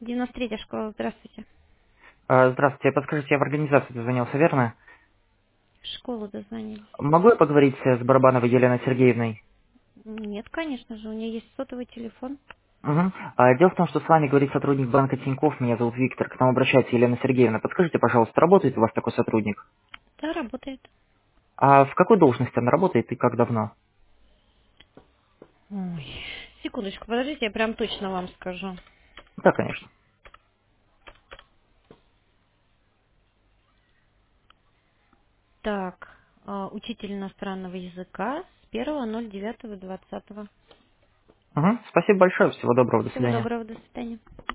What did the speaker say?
93-я школа, здравствуйте. Здравствуйте, подскажите, я в организацию дозвонился, верно? В школу дозвонились. Могу я поговорить с Барабановой Еленой Сергеевной? Нет, конечно же, у нее есть сотовый телефон. Угу. Дело в том, что с вами говорит сотрудник банка Тинькофф, меня зовут Виктор, к нам обращается Елена Сергеевна. Подскажите, пожалуйста, работает у вас такой сотрудник? Да, работает. А в какой должности она работает и как давно? Ой, секундочку, подождите, я прям точно вам скажу. Да, конечно. Так, учитель иностранного языка с 1.09.20. Угу. Спасибо большое, всего доброго, до Всего свидания. доброго, до свидания.